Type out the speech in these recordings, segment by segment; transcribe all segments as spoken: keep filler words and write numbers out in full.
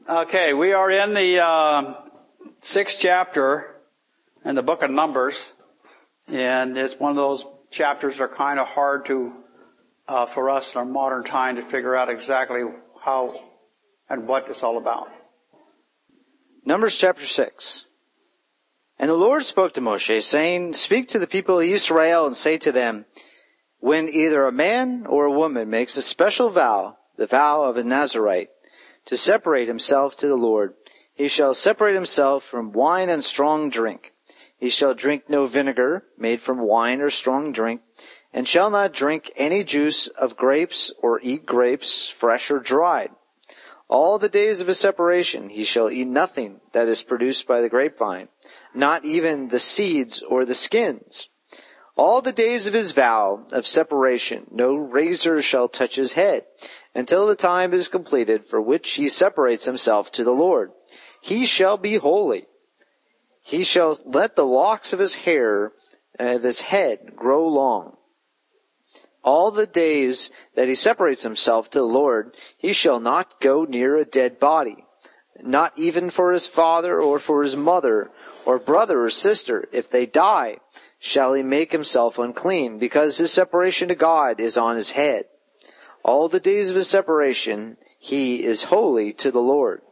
Okay, we are in the uh, sixth chapter in the book of Numbers, and it's one of those chapters that are kind of hard to, uh, for us in our modern time to figure out exactly how and what it's all about. Numbers chapter six. And the Lord spoke to Moshe, saying, Speak to the people of Israel and say to them, When either a man or a woman makes a special vow, the vow of a Nazirite, to separate himself to the Lord, he shall separate himself from wine and strong drink. He shall drink no vinegar made from wine or strong drink, and shall not drink any juice of grapes or eat grapes, fresh or dried. All the days of his separation he shall eat nothing that is produced by the grapevine, not even the seeds or the skins. All the days of his vow of separation no razor shall touch his head, until the time is completed for which he separates himself to the Lord. He shall be holy. He shall let the locks of his hair, of his head, grow long. All the days that he separates himself to the Lord, he shall not go near a dead body, not even for his father or for his mother or brother or sister. If they die, shall he make himself unclean, because his separation to God is on his head. All the days of his separation he is holy to the Lord.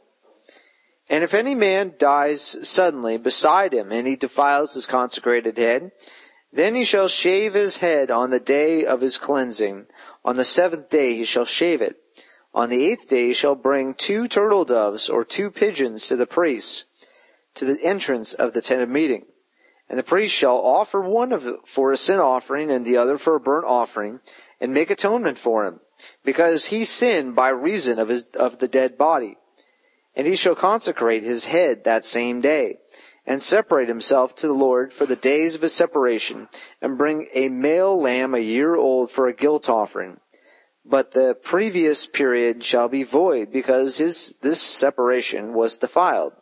And if any man dies suddenly beside him, and he defiles his consecrated head, then he shall shave his head on the day of his cleansing. On the seventh day he shall shave it. On the eighth day he shall bring two turtle doves or two pigeons to the priest, to the entrance of the tent of meeting. And the priest shall offer one of for a sin offering and the other for a burnt offering, and make atonement for him, because he sinned by reason of his of the dead body. And he shall consecrate his head that same day, and separate himself to the Lord for the days of his separation, and bring a male lamb a year old for a guilt offering. But the previous period shall be void, because his this separation was defiled.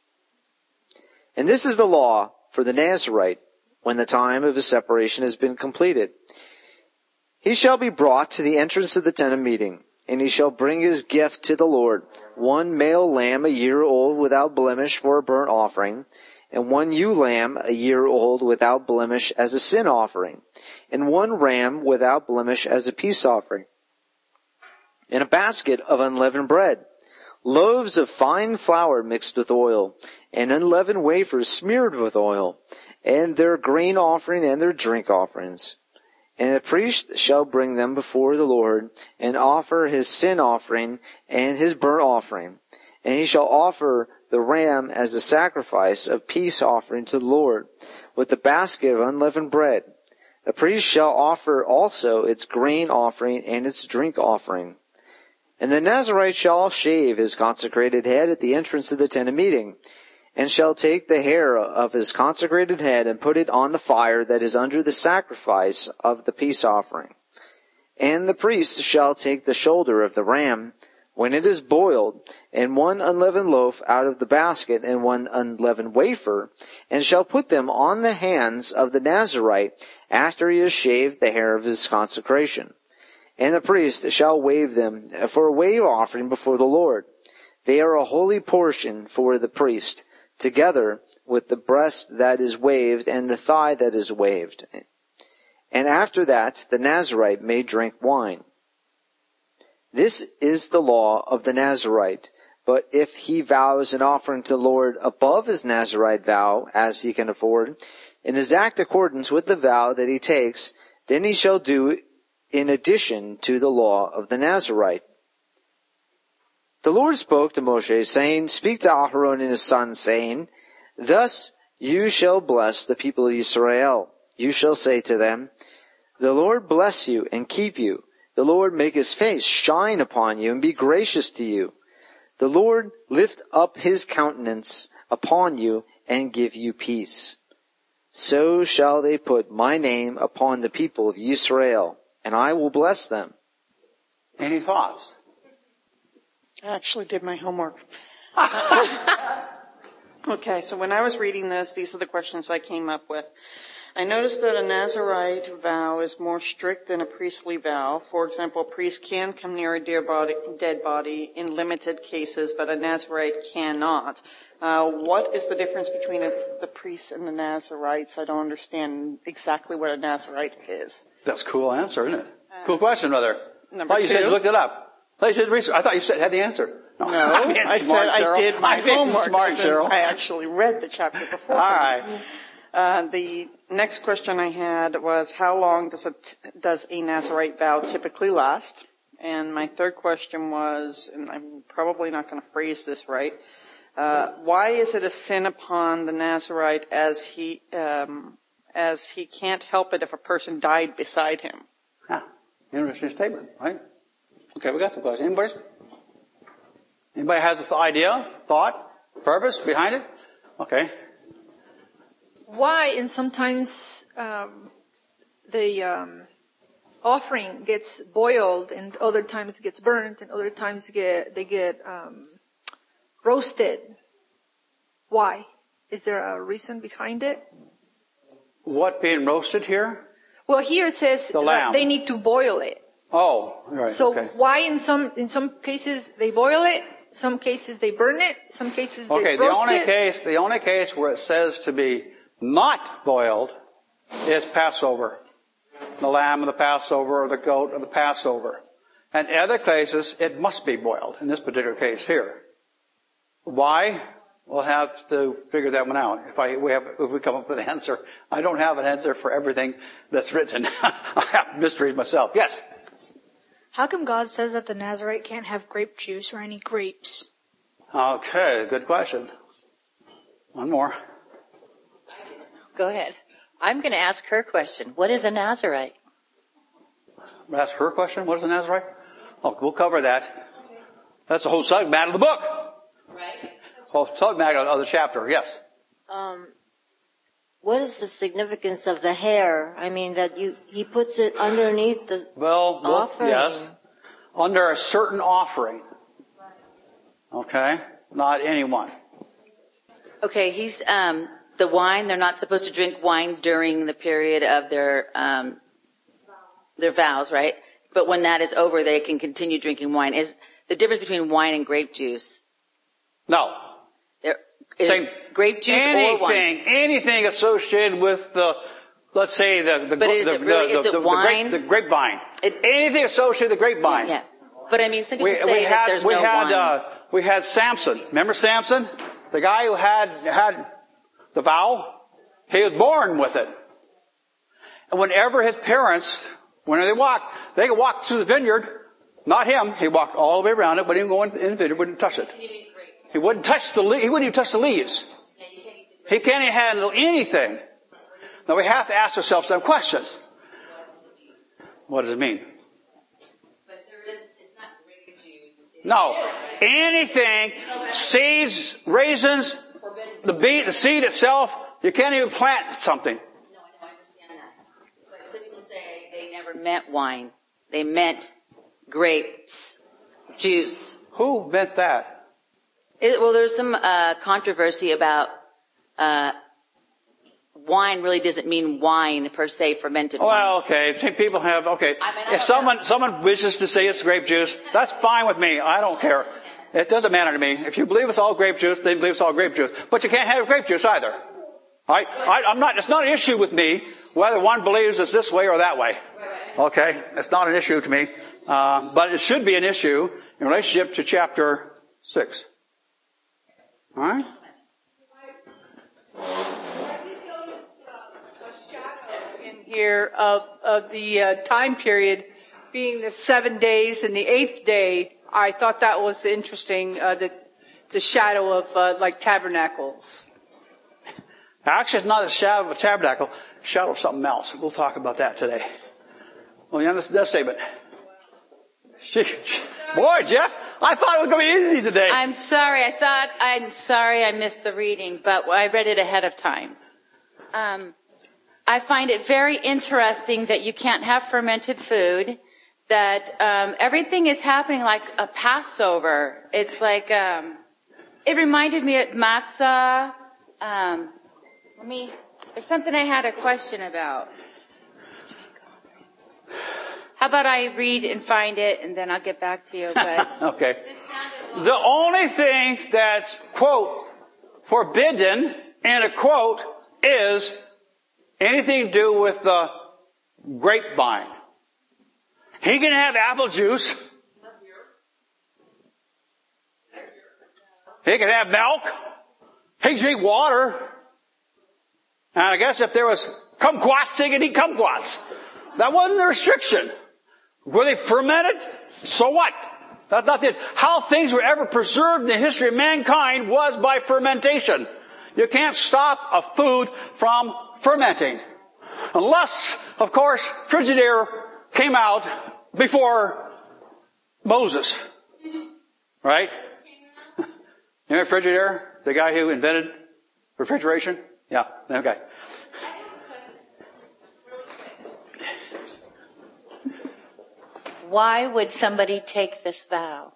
And this is the law for the Nazirite, when the time of his separation has been completed. He shall be brought to the entrance of the tent of meeting, and he shall bring his gift to the Lord, one male lamb a year old without blemish for a burnt offering, and one ewe lamb a year old without blemish as a sin offering, and one ram without blemish as a peace offering, and a basket of unleavened bread, loaves of fine flour mixed with oil, and unleavened wafers smeared with oil, and their grain offering and their drink offerings. And the priest shall bring them before the Lord, and offer his sin offering and his burnt offering. And he shall offer the ram as a sacrifice of peace offering to the Lord, with the basket of unleavened bread. The priest shall offer also its grain offering and its drink offering. And the Nazirite shall shave his consecrated head at the entrance of the tent of meeting, and shall take the hair of his consecrated head and put it on the fire that is under the sacrifice of the peace offering. And the priest shall take the shoulder of the ram, when it is boiled, and one unleavened loaf out of the basket, and one unleavened wafer, and shall put them on the hands of the Nazirite after he has shaved the hair of his consecration. And the priest shall wave them for a wave offering before the Lord. They are a holy portion for the priest, together with the breast that is waved and the thigh that is waved. And after that the Nazirite may drink wine. This is the law of the Nazirite. But if he vows an offering to the Lord above his Nazirite vow, as he can afford, in his act accordance with the vow that he takes, then he shall do in addition to the law of the Nazirite. The Lord spoke to Moshe, saying, Speak to Aharon and his sons, saying, Thus you shall bless the people of Israel. You shall say to them, The Lord bless you and keep you. The Lord make his face shine upon you and be gracious to you. The Lord lift up his countenance upon you and give you peace. So shall they put my name upon the people of Israel, and I will bless them. Any thoughts? I actually did my homework. Okay, so when I was reading this, these are the questions I came up with. I noticed that a Nazirite vow is more strict than a priestly vow. For example, a priest can come near a dear body, dead body in limited cases, but a Nazirite cannot. Uh, what is the difference between a, the priests and the Nazirites? I don't understand exactly what a Nazirite is. That's a cool answer, isn't it? Uh, cool question, brother. Number oh, you two. said you looked it up. Oh, you said research. I thought you said had the answer. No, no I smart, said Cheryl. I did my I'm homework. Smart, Cheryl. I actually read the chapter before. All right. Uh, the next question I had was, how long does a, does a Nazirite vow typically last? And my third question was, and I'm probably not going to phrase this right, uh, why is it a sin upon the Nazirite as he, um, as he can't help it if a person died beside him? Yeah, interesting statement, right? Okay, we got some questions. Anybody? Anybody has an idea, thought, purpose behind it? Okay. Why, and sometimes um, the um, offering gets boiled, and other times gets burnt, and other times get they get um, roasted. Why? Is there a reason behind it? What being roasted here? Well, here it says the lamb. they need to boil it. Oh, right. So okay. why in some in some cases they boil it, some cases they burn it, some cases okay, they roast it? Okay, the only case the only case where it says to be not boiled is Passover. The lamb of the Passover or the goat of the Passover. And in other cases, it must be boiled. In this particular case here. Why? We'll have to figure that one out. If I we have if we come up with an answer. I don't have an answer for everything that's written. I have mysteries myself. Yes? How come God says that the Nazirite can't have grape juice or any grapes? Okay, good question. One more. Go ahead. I'm going to ask her question. What is a Nazirite? Ask her question? What is a Nazirite? Oh, we'll cover that. That's the whole subject matter of the book. Right. Whole subject matter of the chapter. Yes. Um, what is the significance of the hair? I mean, that you he puts it underneath the well, well offering. Yes. Under a certain offering. Okay? Not anyone. Okay, he's um the wine, they're not supposed to drink wine during the period of their um their vows, right? But when that is over, they can continue drinking wine. Is the difference between wine and grape juice? No. There is Same. Grape juice anything, or wine? Anything associated with the, let's say the the but is the, it really, the, is the, it the, wine? the, grape, the grapevine. It, anything associated with the grapevine. Yeah. But I mean, some people we, say we that had, there's we no had, wine. Uh, we had Samson. Remember Samson? The guy who had had the vow? He was born with it. And whenever his parents, whenever they walked, they could walk through the vineyard. Not him. He walked all the way around it, but he didn't go in the vineyard, wouldn't touch it. He wouldn't touch the le- he wouldn't even touch the leaves. He can't even handle anything. Now we have to ask ourselves some questions. What does it mean? But there is, it's not grape juice. No. Anything, seeds, raisins, the beet, the seed itself, you can't even plant something. No, I know, I understand that. But some people say they never meant wine. They meant grapes, juice. Who meant that? It, well, there's some uh, controversy about uh, wine really doesn't mean wine per se, fermented wine. Well, okay. People have, okay. I mean, I if someone, someone wishes to say it's grape juice, that's fine with me. I don't care. It doesn't matter to me. If you believe it's all grape juice, then believe it's all grape juice. But you can't have grape juice either. All right? I, I'm not, it's not an issue with me whether one believes it's this way or that way. Okay? It's not an issue to me. Uh, but it should be an issue in relationship to chapter six. All right? In here of, of the uh, time period being the seven days and the eighth day. I thought that was interesting, uh, that it's a shadow of uh, like tabernacles. Actually, it's not a shadow of a tabernacle, a shadow of something else. We'll talk about that today. Well, you understand that statement? Boy, Jeff, I thought it was going to be easy today. I'm sorry. I thought, I'm sorry I missed the reading, but I read it ahead of time. Um, I find it very interesting that you can't have fermented food, that um, everything is happening like a Passover. It's like, um, it reminded me of matzah. Um, let me There's something I had a question about. How about I read and find it, and then I'll get back to you. But okay. The only thing that's, quote, forbidden in a quote is anything to do with the grapevine. He can have apple juice. He can have milk. He can drink water. And I guess if there was kumquats, he could eat kumquats. That wasn't the restriction. Were they fermented? So what? That's not the, how things were ever preserved in the history of mankind was by fermentation. You can't stop a food from fermenting. Unless, of course, Frigidaire came out before Moses. Right? You know Frigidaire? The guy who invented refrigeration? Yeah, okay. Why would somebody take this vow?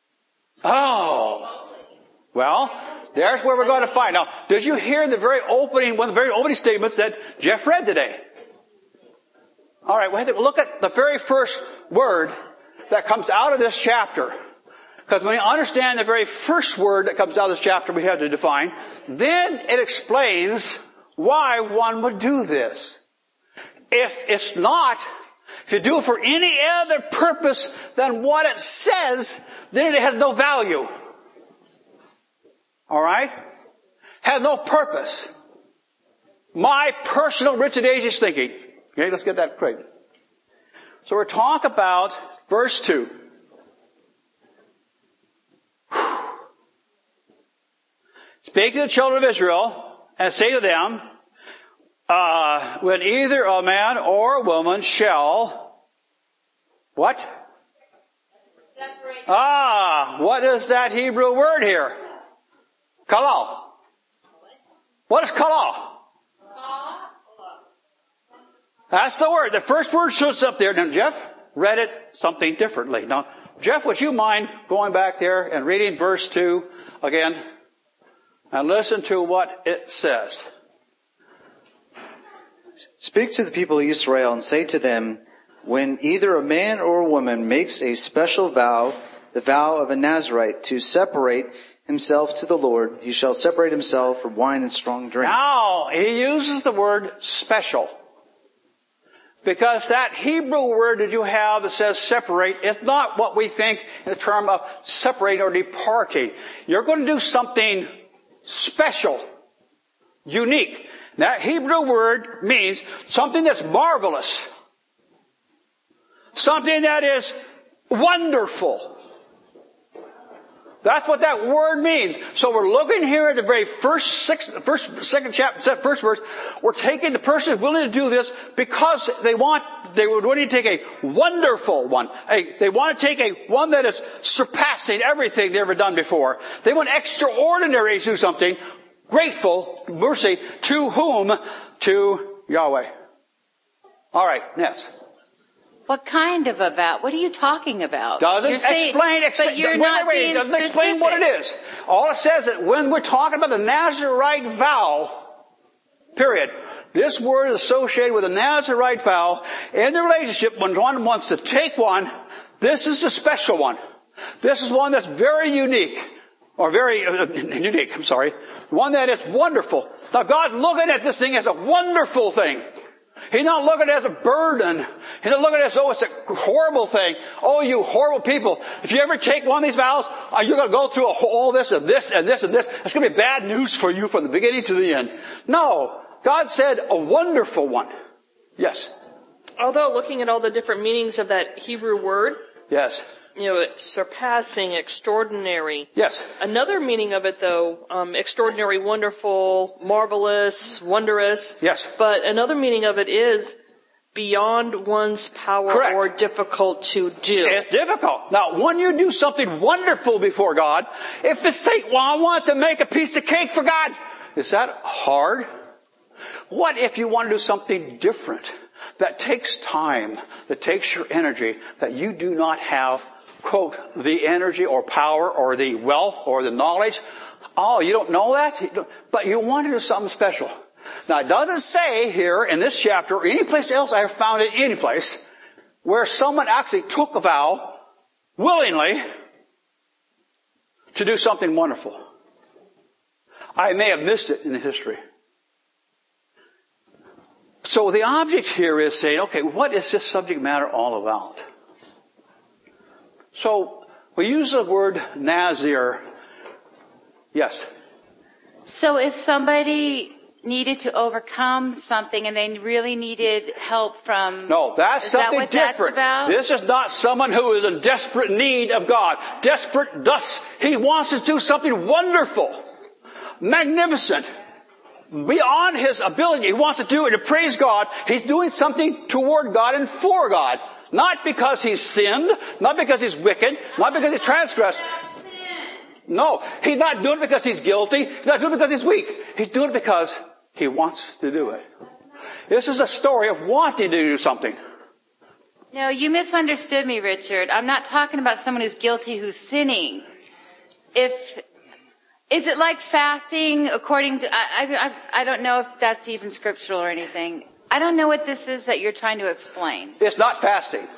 Oh. Well, there's where we're going to find. Now, did you hear the very opening, one of the very opening statements that Jeff read today? All right, we have to look at the very first word that comes out of this chapter. Because when you understand the very first word that comes out of this chapter we have to define, then it explains why one would do this. If it's not, if you do it for any other purpose than what it says, then it has no value. All right? Has no purpose. My personal Richard Ages thinking. Okay, let's get that straight. So we're talking about verse two. Speak to the children of Israel and say to them, uh, when either a man or a woman shall, what? Separate. Ah, what is that Hebrew word here? Kalal. What is kalal? That's the word. The first word shows up there. Now, Jeff read it something differently. Now, Jeff, would you mind going back there and reading verse two again? And listen to what it says. Speak to the people of Israel and say to them, when either a man or a woman makes a special vow, the vow of a Nazirite, to separate himself to the Lord, he shall separate himself from wine and strong drink. Now, he uses the word special. Because that Hebrew word that you have that says separate is not what we think in the term of separate or departing. You're going to do something special, unique. That Hebrew word means something that's marvelous. Something that is wonderful. That's what that word means. So we're looking here at the very first six, first, second chapter, first verse. We're taking the person who's willing to do this because they want, they would want to take a wonderful one. A, they want to take a one that is surpassing everything they've ever done before. They want extraordinary to do something. Grateful, mercy, to whom? To Yahweh. All right, next. What kind of a vow? What are you talking about? Doesn't you're saying, explain. Ex- but you're wait, not wait, wait, being it doesn't specific. explain what it is. All it says is that when we're talking about the Nazirite vow, period. This word is associated with a Nazirite vow in the relationship when one wants to take one. This is a special one. This is one that's very unique. Or very uh, unique, I'm sorry. One that is wonderful. Now God's looking at this thing as a wonderful thing. He's not looking at it as a burden. He's not looking at it as, oh, it's a horrible thing. Oh, you horrible people. If you ever take one of these vows, uh, you're going to go through all this and this and this and this. It's going to be bad news for you from the beginning to the end. No. God said a wonderful one. Yes. Although looking at all the different meanings of that Hebrew word. Yes. You know, surpassing, extraordinary. Yes. Another meaning of it, though, um, extraordinary, wonderful, marvelous, wondrous. Yes. But another meaning of it is beyond one's power. Correct. Or difficult to do. It's difficult. Now, when you do something wonderful before God, if it's say, well, I want to make a piece of cake for God, is that hard? What if you want to do something different that takes time, that takes your energy, that you do not have, quote, the energy or power or the wealth or the knowledge? Oh, you don't know that? But you want to do something special. Now, it doesn't say here in this chapter or any place else I have found it any place where someone actually took a vow willingly to do something wonderful. I may have missed it in the history. So the object here is saying, okay, what is this subject matter all about? So we use the word Nazir. Yes? So if somebody needed to overcome something and they really needed help from... No, that's is something that what different. That's about? This is not someone who is in desperate need of God. Desperate, thus, he wants to do something wonderful, magnificent, beyond his ability. He wants to do it to praise God. He's doing something toward God and for God. Not because he's sinned, not because he's wicked, not because he's transgressed. No, he's not doing it because he's guilty. He's not doing it because he's weak. He's doing it because he wants to do it. This is a story of wanting to do something. No, you misunderstood me, Richard. I'm not talking about someone who's guilty who's sinning. If is it like fasting according to... I, I, I don't know if that's even scriptural or anything. I don't know what this is that you're trying to explain. It's not fasting.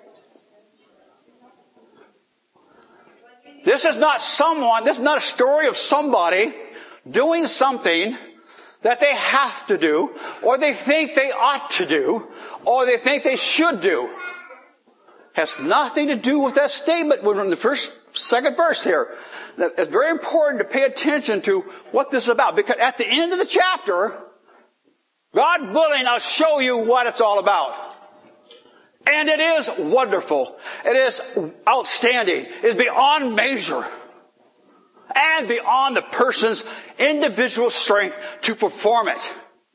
This is not someone, this is not a story of somebody doing something that they have to do, or they think they ought to do, or they think they should do. Has nothing to do with that statement. We're in the first, second verse here. It's very important to pay attention to what this is about, because at the end of the chapter, God willing, I'll show you what it's all about. And it is wonderful. It is outstanding. It is beyond measure. And beyond the person's individual strength to perform it.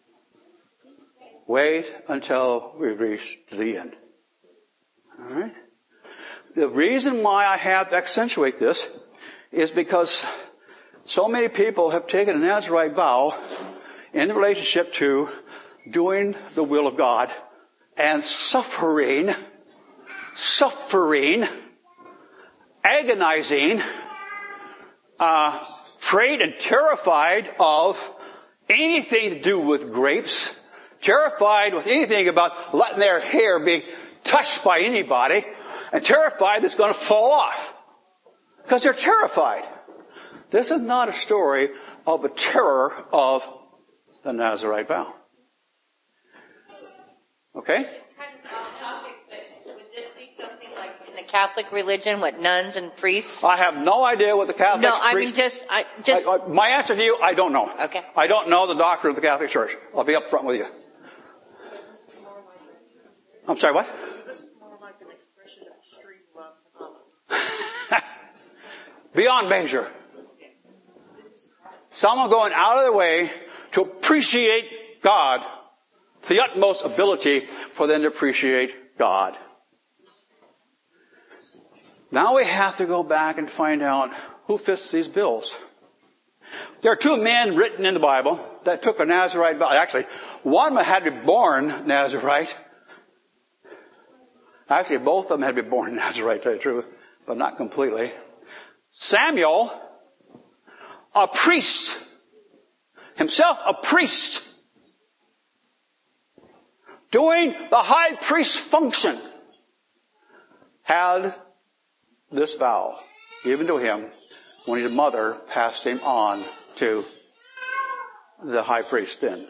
Wait until we reach the end. Alright? The reason why I have to accentuate this is because so many people have taken a Nazirite vow in relationship to doing the will of God and suffering, suffering, agonizing, uh, afraid and terrified of anything to do with grapes, terrified with anything about letting their hair be touched by anybody, and terrified it's going to fall off. Because they're terrified. This is not a story of a terror of the Nazirite vow. Okay? Would this be something like in the Catholic religion, what nuns and priests? I have no idea what the Catholic No, I priests, mean just, I just. I, I, my answer to you, I don't know. Okay. I don't know the doctrine of the Catholic Church. I'll be up front with you. I'm sorry, what? This is more like an expression of extreme love. Beyond measure. Someone going out of their way to appreciate God to the utmost ability for them to appreciate God. Now we have to go back and find out who fits these bills. There are two men written in the Bible that took a Nazirite vow. Actually, one had to be born Nazirite. Actually, both of them had to be born Nazirite, to tell you the truth, but not completely. Samuel, a priest, himself a priest, doing the high priest function, had this vow given to him when his mother passed him on to the high priest then.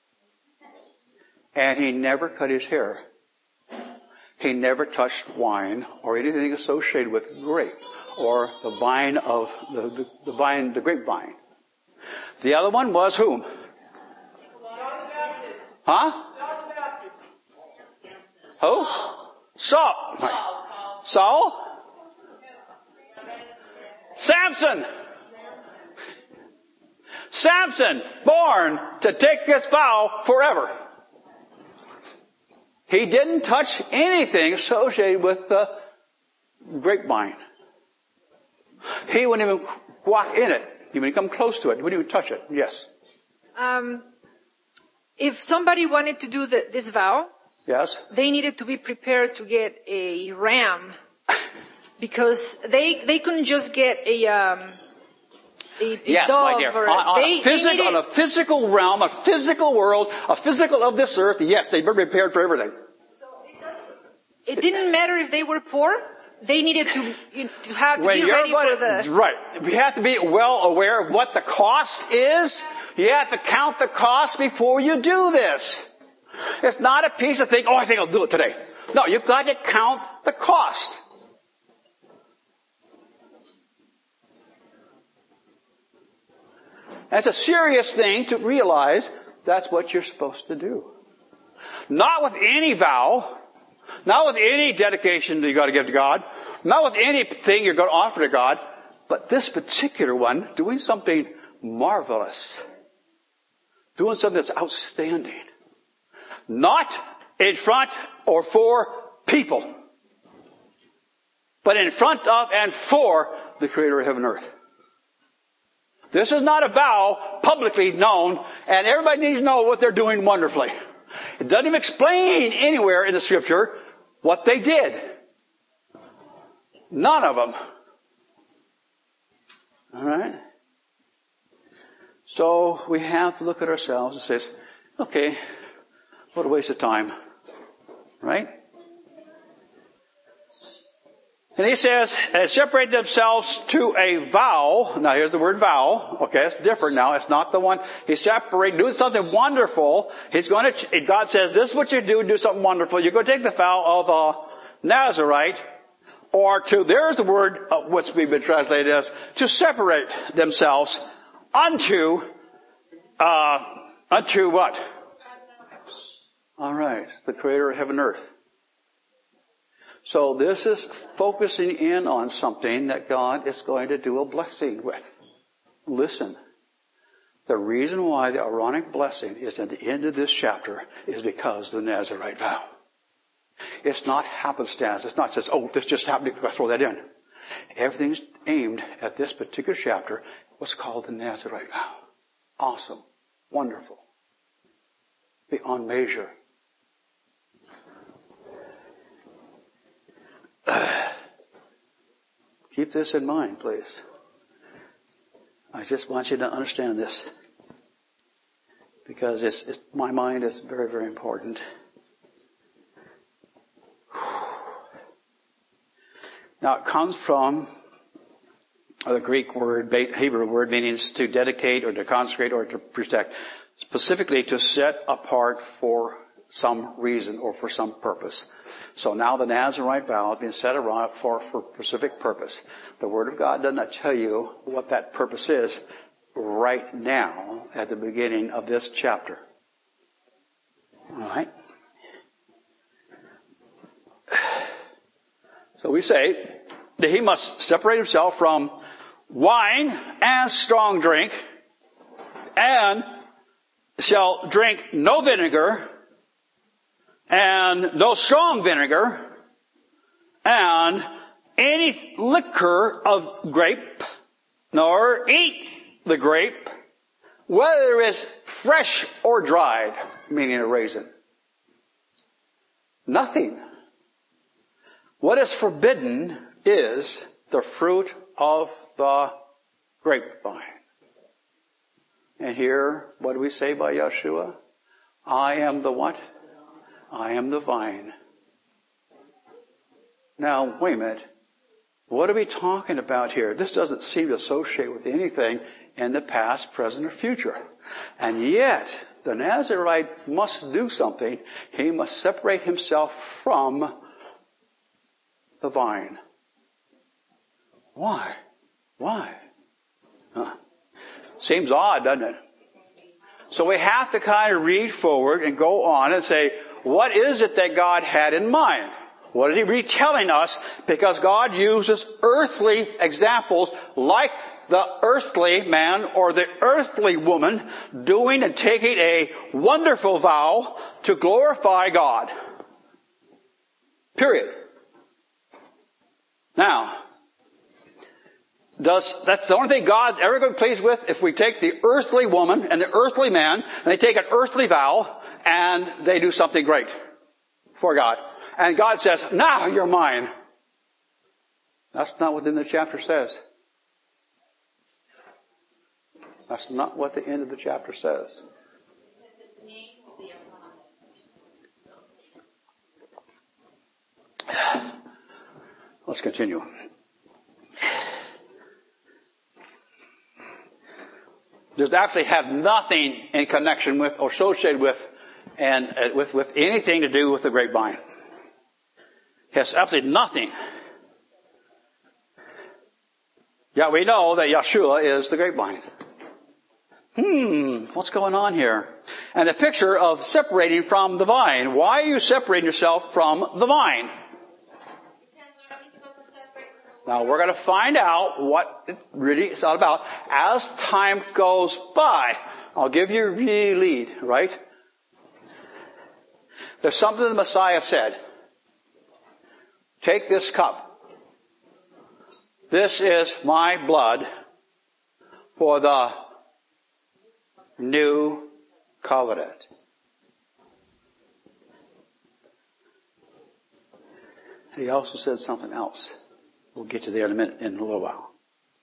And he never cut his hair. He never touched wine or anything associated with grape or the vine of the, the, the vine, the grapevine. The other one was whom? Huh? Who? Saul. Saul? Samson. Samson, born to take this vow forever. He didn't touch anything associated with the grapevine. He wouldn't even walk in it. He wouldn't come close to it. He wouldn't even touch it. Yes. Um, if somebody wanted to do the, this vow, yes, they needed to be prepared to get a ram, because they they couldn't just get a um, a, a Yes, dove my dear. or On, on, they, a physic, they needed, on a physical realm, a physical world, a physical of this earth, yes, they were prepared for everything. it didn't matter if they were poor. They needed to, you know, to have to When be you're ready going for the. to, right. We have to be well aware of what the cost is. You have to count the cost before you do this. It's not a piece of thing, oh, I think I'll do it today. No, you've got to count the cost. That's a serious thing to realize that's what you're supposed to do. Not with any vow, not with any dedication that you've got to give to God, not with anything you're going to offer to God, but this particular one, doing something marvelous. Doing something that's outstanding. Not in front or for people, but in front of and for the Creator of heaven and earth. This is not a vow publicly known, and everybody needs to know what they're doing wonderfully. It doesn't even explain anywhere in the Scripture what they did. None of them. All right? So we have to look at ourselves and say, okay, what a waste of time. Right? And he says, and separate themselves to a vow. Now here's the word vow. Okay, it's different now. It's not the one. He's separating, doing something wonderful. He's going to, God says, this is what you do, do something wonderful. You're going to take the vow of a Nazarite, or to, there's the word, uh, what's been translated as, to separate themselves unto, uh, unto what? All right, the Creator of heaven and earth. So this is focusing in on something that God is going to do a blessing with. Listen, the reason why the Aaronic blessing is at the end of this chapter is because of the Nazarite vow. It's not happenstance. It's not says, oh, this just happened, I'll throw that in. Everything's aimed at this particular chapter, what's called the Nazarite vow. Awesome. Wonderful. Beyond measure. Keep this in mind, please. I just want you to understand this. Because it's, it's, my mind is very, very important. Now it comes from the Greek word, Hebrew word, meaning to dedicate or to consecrate or to protect. Specifically to set apart for some reason or for some purpose. So now the Nazarite vow has been set apart for, for a specific purpose. The Word of God does not tell you what that purpose is right now at the beginning of this chapter. All right? So we say that he must separate himself from wine and strong drink, and shall drink no vinegar, and no strong vinegar, and any liquor of grape, nor eat the grape, whether it is fresh or dried, meaning a raisin. Nothing. What is forbidden is the fruit of the grapevine. And here, what do we say by Yeshua? I am the what? I am the vine. Now, wait a minute. What are we talking about here? This doesn't seem to associate with anything in the past, present, or future. And yet, the Nazarite must do something. He must separate himself from the vine. Why? Why? Huh. Seems odd, doesn't it? So we have to kind of read forward and go on and say, what is it that God had in mind? What is he retelling us? Because God uses earthly examples like the earthly man or the earthly woman doing and taking a wonderful vow to glorify God. Period. Now, does, that's the only thing God's ever going to be pleased with if we take the earthly woman and the earthly man and they take an earthly vow and they do something great for God. And God says, now you're mine. That's not what the chapter says. That's not what the end of the chapter says. Let's continue. There's actually have nothing in connection with or associated with and uh, with, with anything to do with the grapevine. It has absolutely nothing. Yeah, we know that Yeshua is the grapevine. Hmm, what's going on here? And the picture of separating from the vine. Why are you separating yourself from the vine? Now we're going to find out what it really is all about as time goes by. I'll give you a real lead, right? There's something the Messiah said. Take this cup. This is my blood for the new covenant. He also said something else. We'll get to there in a minute, in a little while.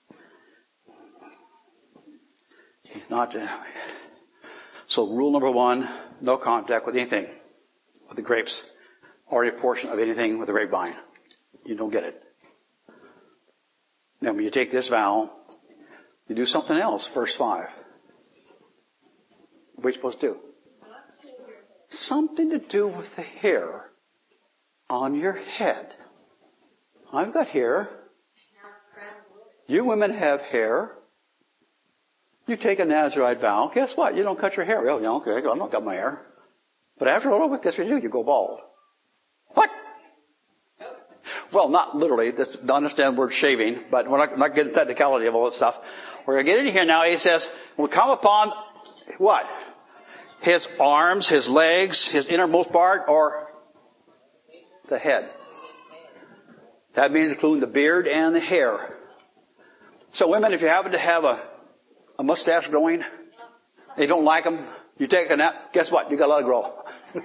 He's not. Uh, so rule number one, no contact with anything, with the grapes, or a portion of anything with the grapevine. You don't get it. Then when you take this vow, you do something else, verse five. What are you supposed to do? Something to do with the hair on your head. I've got hair. You women have hair. You take a Nazirite vow. Guess what? You don't cut your hair. Oh, yeah, okay, I'm not got my hair. But after all, guess what you do? You go bald. What? Well, not literally. This, don't understand the word shaving, but we're not, not getting the technicality of all that stuff. We're going to get into here now. He says, we'll come upon what? His arms, his legs, his innermost part, or the head. That means including the beard and the hair. So women, if you happen to have a, a mustache growing, they don't like them, you take a nap, guess what? You got to let it grow.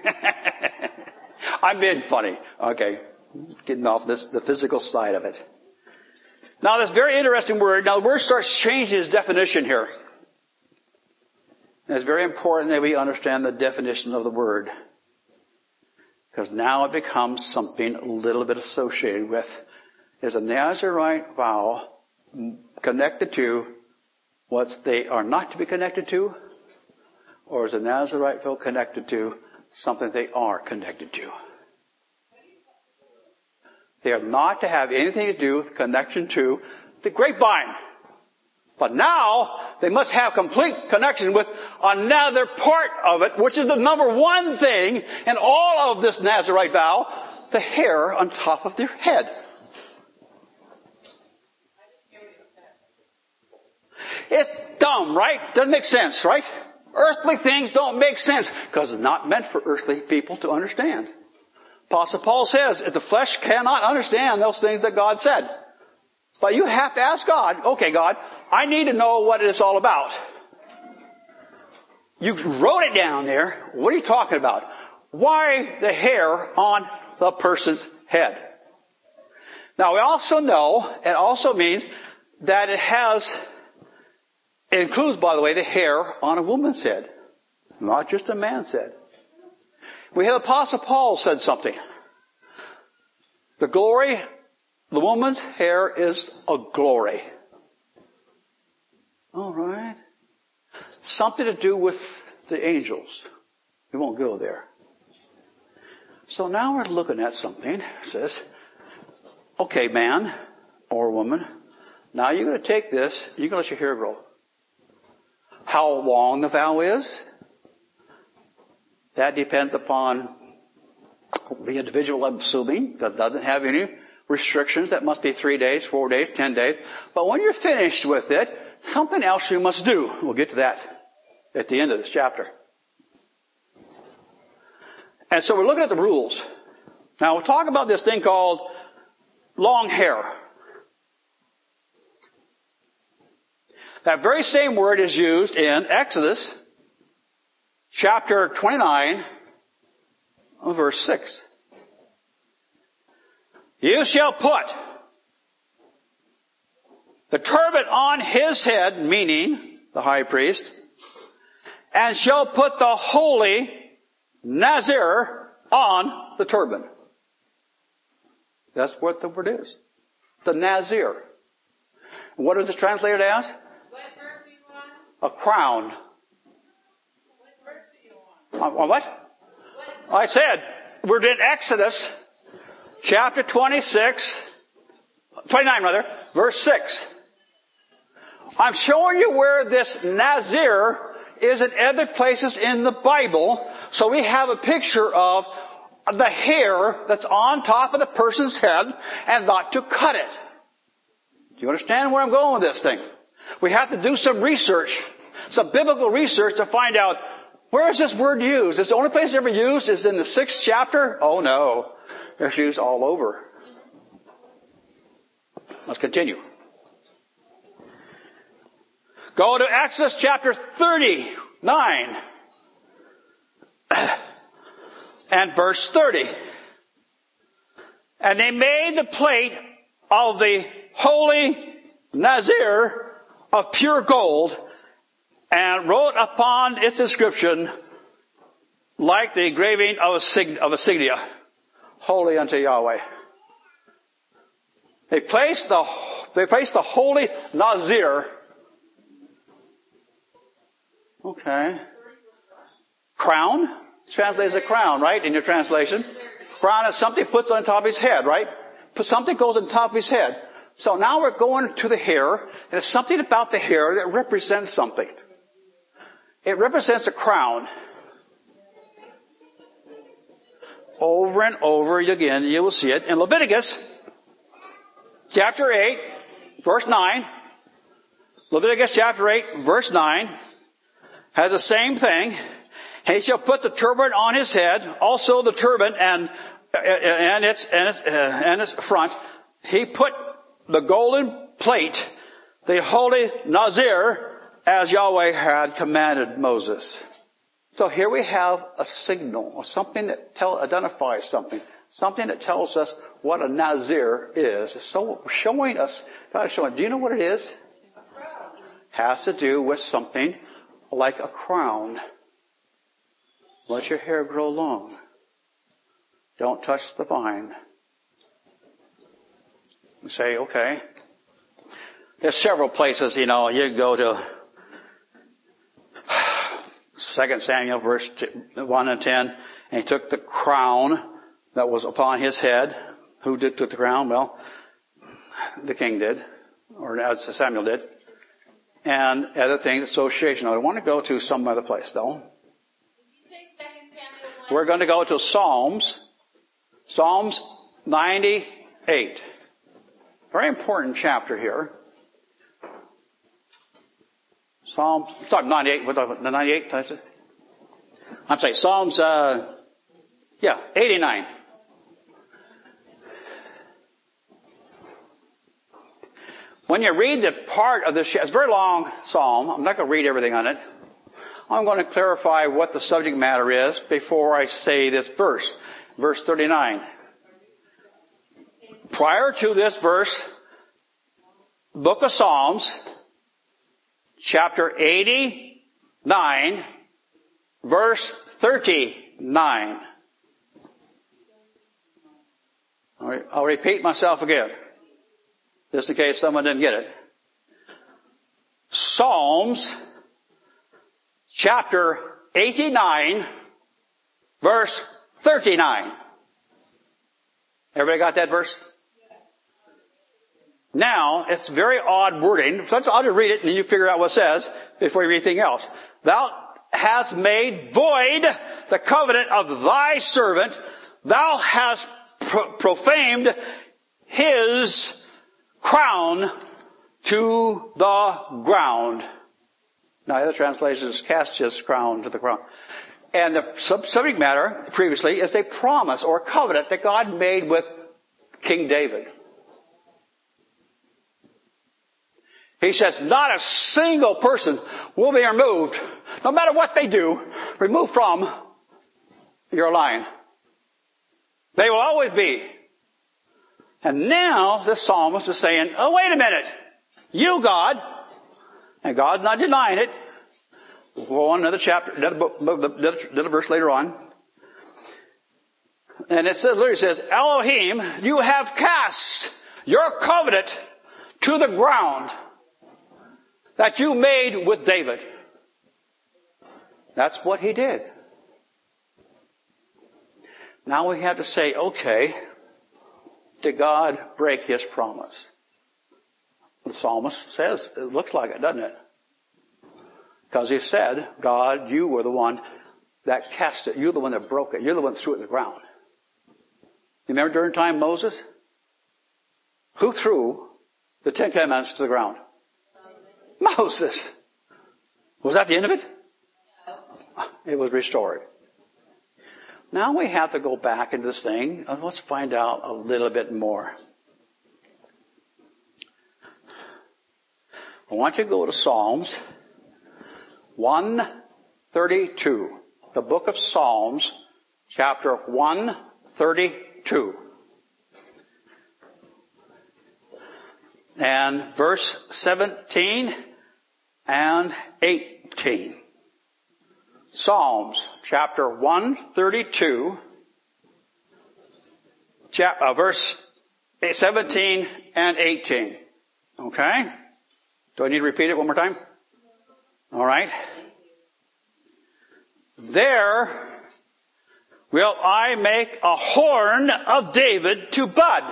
I'm being funny. Okay. Getting off this, the physical side of it. Now this very interesting word, now the word starts changing its definition here. And it's very important that we understand the definition of the word. Because now it becomes something a little bit associated with. Is a Nazirite vow connected to what they are not to be connected to? Or is a Nazirite vow connected to something they are connected to? They are not to have anything to do with connection to the grapevine. But now, they must have complete connection with another part of it, which is the number one thing in all of this Nazirite vow, the hair on top of their head. It's dumb, right? Doesn't make sense, right? Earthly things don't make sense because it's not meant for earthly people to understand. Apostle Paul says, if the flesh cannot understand those things that God said. But you have to ask God, okay, God, I need to know what it's all about. You wrote it down there. What are you talking about? Why the hair on the person's head? Now we also know, it also means that it has, it includes, by the way, the hair on a woman's head. Not just a man's head. We have Apostle Paul said something. The glory, the woman's hair is a glory. All right. Something to do with the angels. We won't go there. So now we're looking at something. It says, okay, man or woman, now you're going to take this, you're going to let your hair grow. How long the vow is? That depends upon the individual, I'm assuming, because it doesn't have any restrictions. That must be three days, four days, ten days. But when you're finished with it, something else you must do. We'll get to that at the end of this chapter. And so we're looking at the rules. Now we'll talk about this thing called long hair. That very same word is used in Exodus chapter twenty-nine, verse six. You shall put the turban on his head, meaning the high priest, and shall put the holy Nazir on the turban. That's what the word is. The Nazir. And what is this translated as? What verse are you A on? crown. What verse are you on? On, on what? What? I said, we're in Exodus, chapter twenty-six, twenty-nine rather, verse six. I'm showing you where this Nazir is in other places in the Bible, so we have a picture of the hair that's on top of the person's head and not to cut it. Do you understand where I'm going with this thing? We have to do some research, some biblical research to find out, where is this word used? Is the only place it's ever used is in the sixth chapter? Oh no. It's used all over. Let's continue. Go to Exodus chapter thirty-nine and verse thirty. And they made the plate of the holy Nazir of pure gold and wrote upon its inscription like the engraving of a, sig- of a signia, holy unto Yahweh. They placed the, they placed the holy Nazir. Okay. Crown. It's translated as a crown, right? In your translation. Crown is something puts on top of his head, right? Put something goes on top of his head. So now we're going to the hair. And there's something about the hair that represents something. It represents a crown. Over and over again, you will see it in Leviticus chapter eight, verse nine. Leviticus chapter eight, verse nine. Has the same thing. He shall put the turban on his head, also the turban and and its and its, uh, and its front. He put the golden plate, the holy Nazir, as Yahweh had commanded Moses. So here we have a signal, or something that tell, identifies something, something that tells us what a Nazir is. So showing us, God is showing. Do you know what it is? Has to do with something like a crown. Let your hair grow long. Don't touch the vine. You say, okay. There's several places, you know, you go to Second Samuel verse one and ten, and he took the crown that was upon his head. Who did took the crown? Well, the king did, or as Samuel did. And other things, association. I want to go to some other place, though. Did you say Second Samuel one? We're going to go to Psalms. Psalms ninety-eight. Very important chapter here. Psalms, sorry, ninety-eight, what the ninety-eight? I'm sorry, Psalms, uh, yeah, eighty-nine. When you read the part of this, it's a very long psalm. I'm not going to read everything on it. I'm going to clarify what the subject matter is before I say this verse. Verse thirty-nine. Prior to this verse, book of Psalms, chapter eighty-nine, verse thirty-nine. I'll repeat myself again, just in case someone didn't get it. Psalms, chapter eighty-nine, verse thirty-nine. Everybody got that verse? Now, it's very odd wording. So I'll just read it and then you figure out what it says before you read anything else. Thou hast made void the covenant of thy servant. Thou hast pro- profaned his crown to the ground. Now, the other translation is cast his crown to the ground. And the sub- subject matter previously is a promise or a covenant that God made with King David. He says, not a single person will be removed, no matter what they do, removed from your line. They will always be. And now the psalmist is saying, oh, wait a minute. You, God, And God's not denying it. We'll go on another chapter, another book, another, another verse later on. And it says, literally says, Elohim, you have cast your covenant to the ground that you made with David. That's what he did. Now we have to say, okay, did God break his promise? The psalmist says, it looks like it, doesn't it? Because he said, God, you were the one that cast it. You're the one that broke it. You're the one that threw it to the ground. You remember during time Moses? Who threw the Ten Commandments to the ground? Moses. Moses. Was that the end of it? No. It was restored. Now we have to go back into this thing. Let's find out a little bit more. I want you to go to Psalms one thirty-two. The book of Psalms, chapter one thirty-two. And verse seventeen and eighteen. Psalms, chapter one thirty-two, chap- uh, verse seventeen and eighteen. Okay? Do I need to repeat it one more time? All right. There will I make a horn of David to bud,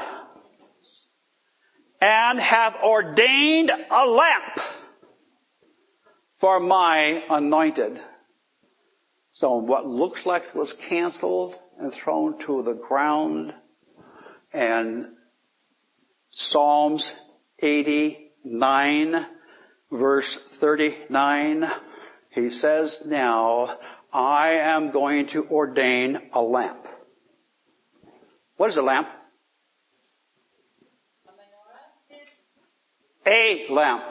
and have ordained a lamp for my anointed. So what looks like it was canceled and thrown to the ground, and Psalms eighty-nine, verse thirty-nine, he says, now I am going to ordain a lamp. What is a lamp? A lamp.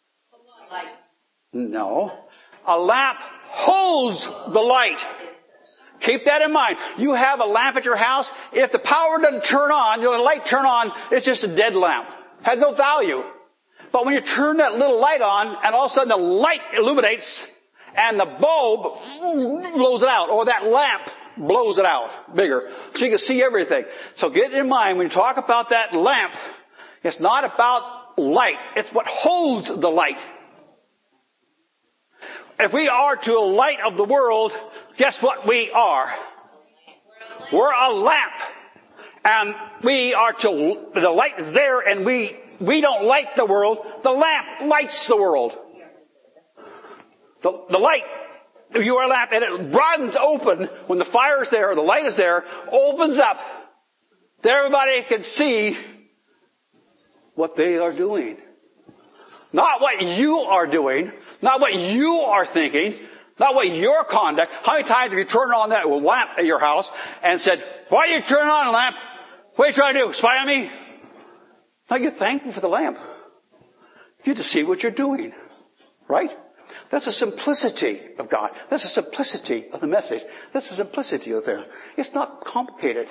No. A lamp holds the light. Keep that in mind. You have a lamp at your house. If the power doesn't turn on, you know, the light turn on, it's just a dead lamp. Has no value. But when you turn that little light on, and all of a sudden the light illuminates, and the bulb blows it out, or that lamp blows it out bigger, so you can see everything. So get in mind, when you talk about that lamp, it's not about light. It's what holds the light. If we are to a light of the world, guess what we are? We're a lamp. And we are to, the light is there, and we, we don't light the world. The lamp lights the world. The, the light, if you are a lamp, and it broadens open when the fire is there, or the light is there, opens up, that everybody can see what they are doing. Not what you are doing, not what you are thinking, not what your conduct. How many times have you turned on that lamp at your house and said, why are you turning on a lamp? What are you trying to do? Spy on me? Now you're thankful for the lamp. You get to see what you're doing. Right? That's the simplicity of God. That's the simplicity of the message. That's the simplicity of the thing. It's not complicated.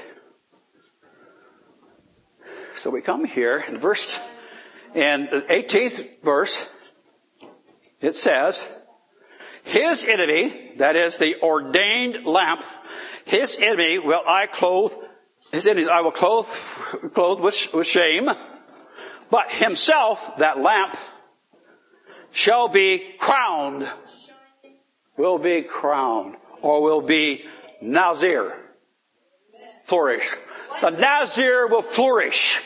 So we come here in verse, in the eighteenth verse, it says, his enemy, that is the ordained lamp, his enemy will I clothe, his enemies I will clothe, clothe with, with shame, but himself, that lamp, shall be crowned, will be crowned, or will be Nazir, flourish. The Nazir will flourish.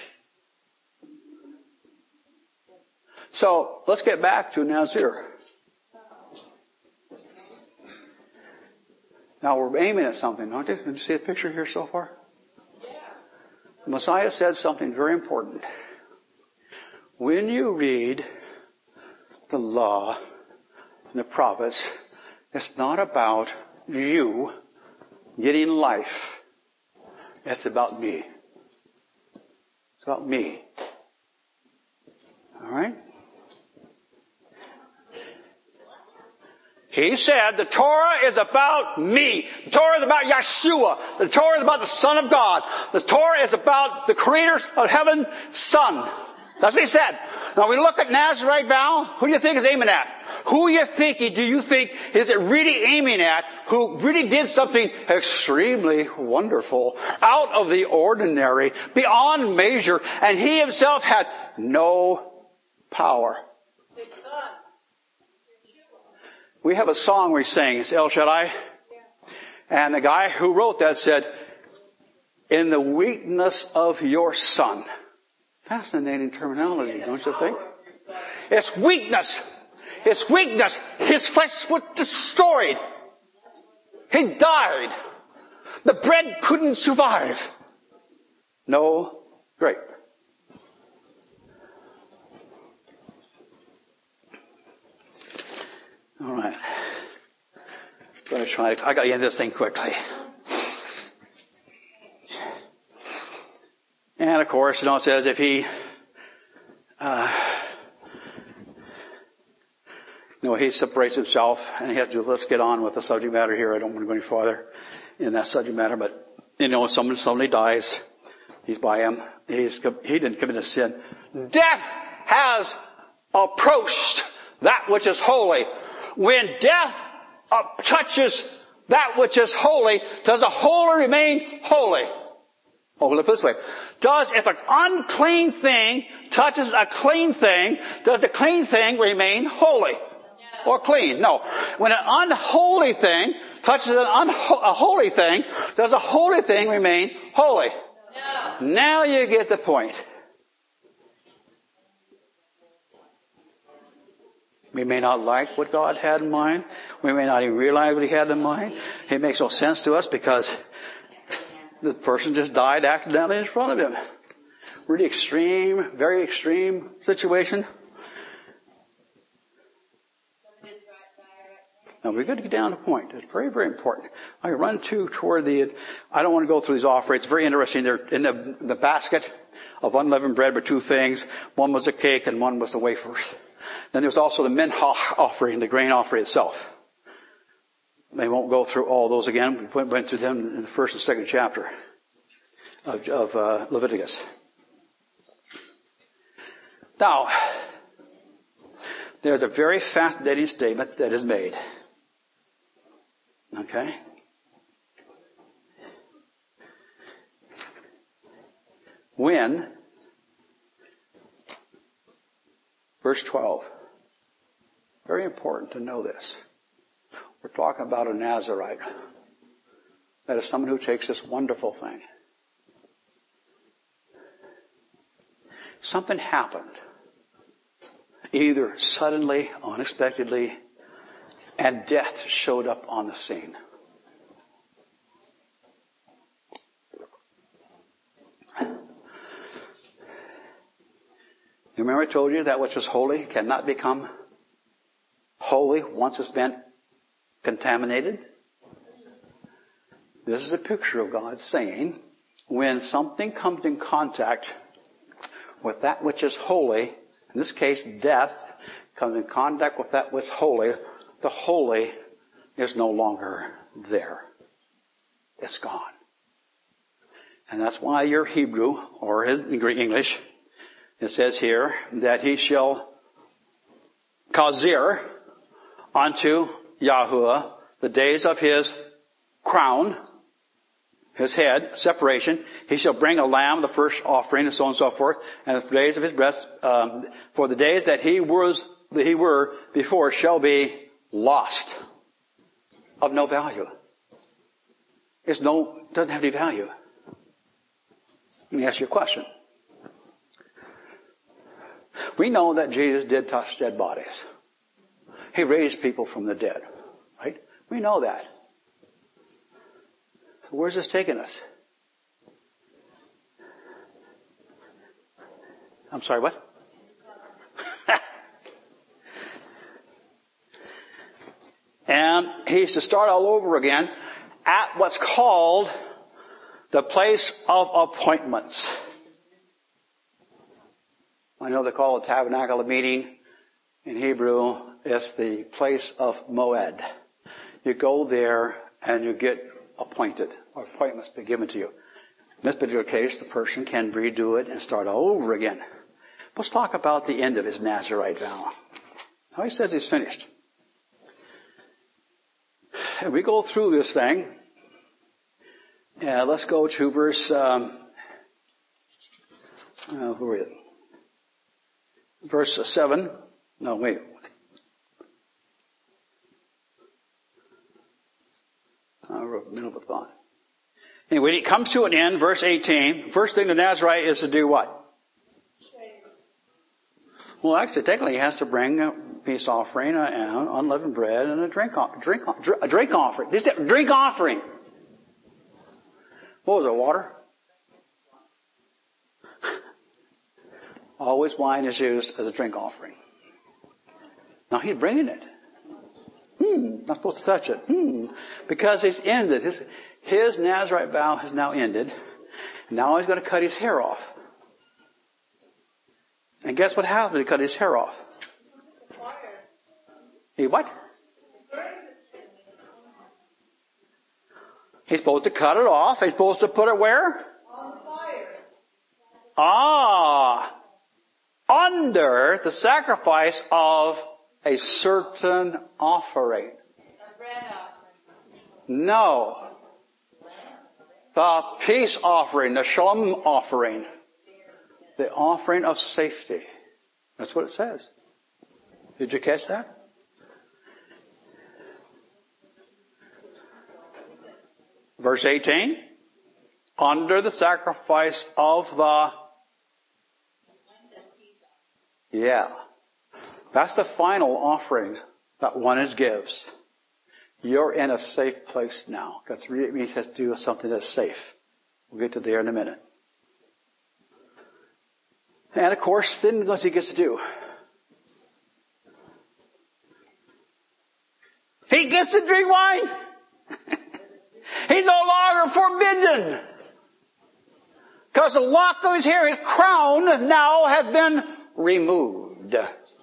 So, let's get back to Nazir. Now we're aiming at something, don't you? Did you see the picture here so far? The Messiah said something very important. When you read the law and the prophets, it's not about you getting life. It's about me. It's about me. All right? He said the Torah is about me. The Torah is about Yeshua. The Torah is about the Son of God. The Torah is about the Creator of heaven, Son. That's what he said. Now we look at Nazarite vow. Who do you think is aiming at? Who you think, do you think is it really aiming at? Who really did something extremely wonderful, out of the ordinary, beyond measure, and he himself had no power. His son. We have a song we sing, it's El Shaddai. And the guy who wrote that said, in the weakness of your son. Fascinating terminology, don't you think? It's weakness. It's weakness. His flesh was destroyed. He died. The bread couldn't survive. No grape. All right. I'm going to try to, I got to end this thing quickly. And of course, you know, it says if he, uh, no, he separates himself, and he has to, let's get on with the subject matter here. I don't want to go any farther in that subject matter, but, you know, somebody, somebody dies. He's by him. He's, he didn't commit a sin. Death has approached that which is holy. When death uh, touches that which is holy, does the holy remain holy? Oh, let me put it this way. Does, if an unclean thing touches a clean thing, does the clean thing remain holy? Or clean? No. When an unholy thing touches an unho- a holy thing, does a holy thing remain holy? No. Now you get the point. We may not like what God had in mind. We may not even realize what he had in mind. It makes no sense to us because this person just died accidentally in front of him. Really extreme, very extreme situation. Now we're going to get down to the point. It's very, very important. I run to toward the, I don't want to go through these offerings. It's very interesting. They're in the, the basket of unleavened bread were two things. One was the cake and one was the wafers. Then there's also the minhah offering, the grain offering itself. They won't go through all those again. We went through them in the first and second chapter of, of uh, Leviticus. Now, there's a very fascinating statement that is made. Okay? When, verse twelve, very important to know this. We're talking about a Nazarite. That is someone who takes this wonderful thing. Something happened. Either suddenly, unexpectedly, and death showed up on the scene. You remember I told you that which is holy cannot become holy once it's been contaminated? This is a picture of God saying, when something comes in contact with that which is holy, in this case death, comes in contact with that which is holy, the holy is no longer there. It's gone. And that's why your Hebrew, or in Greek English, it says here that he shall kazir unto Yahuwah the days of his crown, his head, separation. He shall bring a lamb, the first offering, and so on and so forth. And the days of his breast, um, for the days that he was, that he were before, shall be lost, of no value. It's no, doesn't have any value. Let me ask you a question. We know that Jesus did touch dead bodies. He raised people from the dead, right? We know that. So where's this taking us? I'm sorry, what? And he's to start all over again at what's called the place of appointments. I know they call it tabernacle of meeting. In Hebrew, it's the place of moed. You go there and you get appointed, or appointments be given to you. In this particular case, the person can redo it and start all over again. Let's talk about the end of his Nazirite vow. Now he says he's finished. And we go through this thing. And let's go to verse, um, uh, where is it? Verse seven. No, wait. I wrote the middle of a thought. Anyway, it comes to an end, verse eighteen. First thing the Nazirite is to do what? Well, actually, technically, he has to bring a peace offering, and unleavened bread, and a drink, drink, a drink offering. This is a drink offering. What was it, water? Always wine is used as a drink offering. Now he's bringing it. Hmm, not supposed to touch it. Hmm, because he's ended. His, his Nazirite vow has now ended. Now he's going to cut his hair off. And guess what happened when he cut his hair off? He what? He's supposed to cut it off. He's supposed to put it where? On the fire. Ah! Under the sacrifice of a certain offering. A bread offering. No. The peace offering, the shalom offering. The offering of safety. That's what it says. Did you catch that? Verse eighteen. Under the sacrifice of the... Yeah. That's the final offering that one is gives. You're in a safe place now. That's really it means it has to do with something that's safe. We'll get to there in a minute. And of course, then what he gets to do? He gets to drink wine. He's no longer forbidden. Because the lock of his hair, his crown, now has been removed.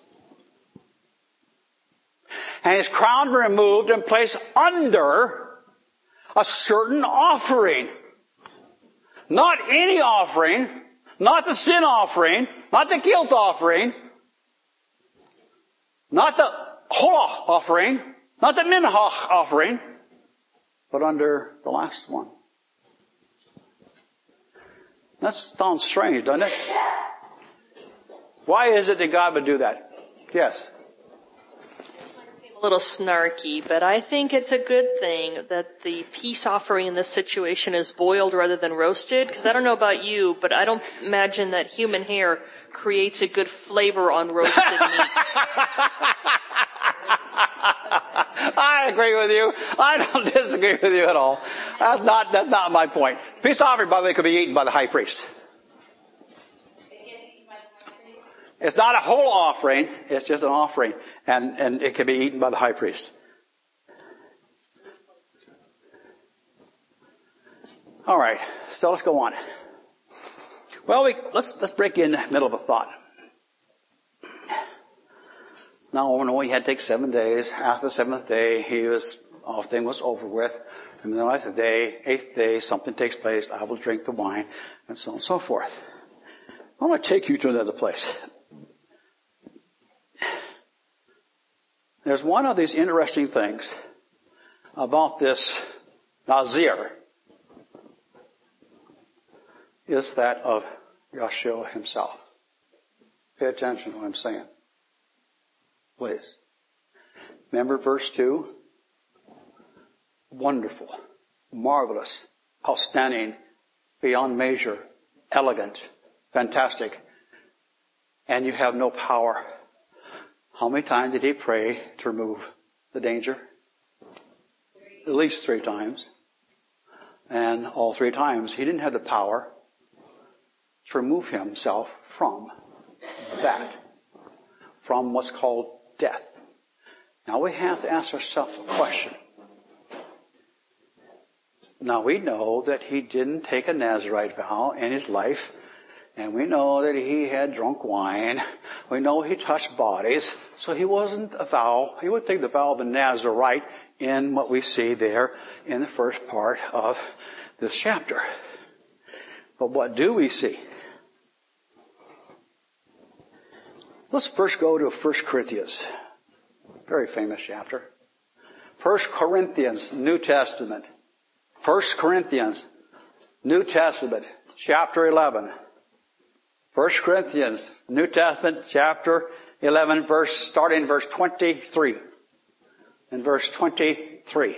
And his crown removed and placed under a certain offering. Not any offering, not the sin offering, not the guilt offering, not the holah offering, not the minhah offering, but under the last one. That sounds strange, doesn't it? Why is it that God would do that? Yes. A little snarky, but I think it's a good thing that the peace offering in this situation is boiled rather than roasted, because I don't know about you, but I don't imagine that human hair creates a good flavor on roasted meat. I agree with you. I don't disagree with you at all. That's not, that's not my point. Peace offering, by the way, could be eaten by the high priest. It's not a whole offering. It's just an offering. And, and it can be eaten by the high priest. All right. So let's go on. Well, we, let's, let's break in the middle of a thought. Now, we know he had to take seven days. After the seventh day, he was, all thing was over with. And the ninth day, eighth day, something takes place. I will drink the wine, and so on and so forth. I want to take you to another place. There's one of these interesting things about this Nazir, is that of Yeshua himself. Pay attention to what I'm saying. Please. Remember verse two? Wonderful, marvelous, outstanding, beyond measure, elegant, fantastic, and you have no power. How many times did he pray to remove the danger? At least three times. And all three times he didn't have the power to remove himself from that. From what's called death. Now we have to ask ourselves a question. Now we know that he didn't take a Nazirite vow in his life. And we know that he had drunk wine. We know he touched bodies. So he wasn't a vow. He would take the vow of a Nazirite in what we see there in the first part of this chapter. But what do we see? Let's first go to First Corinthians. Very famous chapter. First Corinthians, New Testament. First Corinthians, New Testament, chapter eleven. First Corinthians, New Testament, chapter eleven, verse, starting verse twenty-three. In verse twenty-three.